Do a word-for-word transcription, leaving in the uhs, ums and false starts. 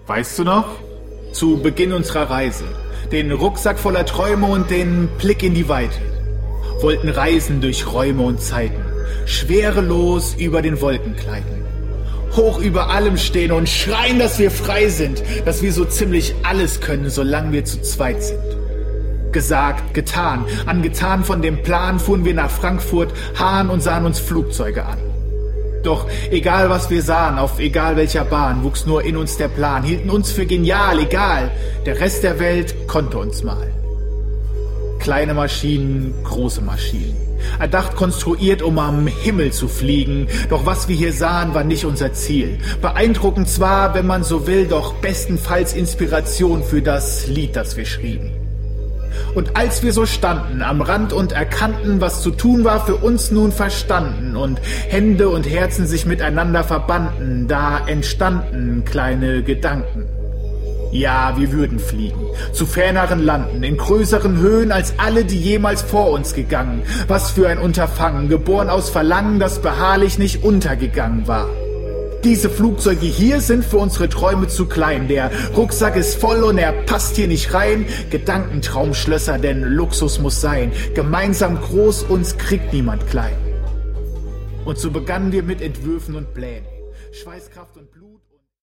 Weißt du noch? Zu Beginn unserer Reise. Den Rucksack voller Träume und den Blick in die Weite. Wollten reisen durch Räume und Zeiten. Schwerelos über den Wolken gleiten. Hoch über allem stehen und schreien, dass wir frei sind. Dass wir so ziemlich alles können, solange wir zu zweit sind. Gesagt, getan. Angetan von dem Plan fuhren wir nach Frankfurt, Hahn und sahen uns Flugzeuge an. Doch egal was wir sahen, auf egal welcher Bahn, wuchs nur in uns der Plan, hielten uns für genial, egal, der Rest der Welt konnte uns mal. Kleine Maschinen, große Maschinen, erdacht, konstruiert, um am Himmel zu fliegen, doch was wir hier sahen, war nicht unser Ziel. Beeindruckend zwar, wenn man so will, doch bestenfalls Inspiration für das Lied, das wir schrieben. Und als wir so standen am Rand und erkannten, was zu tun war, für uns nun verstanden und Hände und Herzen sich miteinander verbanden, da entstanden kleine Gedanken. Ja, wir würden fliegen, zu ferneren Landen, in größeren Höhen als alle, die jemals vor uns gegangen. Was für ein Unterfangen, geboren aus Verlangen, das beharrlich nicht untergegangen war. Diese Flugzeuge hier sind für unsere Träume zu klein. Der Rucksack ist voll und er passt hier nicht rein. Gedankentraumschlösser, denn Luxus muss sein. Gemeinsam groß, uns kriegt niemand klein. Und so begannen wir mit Entwürfen und Plänen. Schweißkraft und Blut.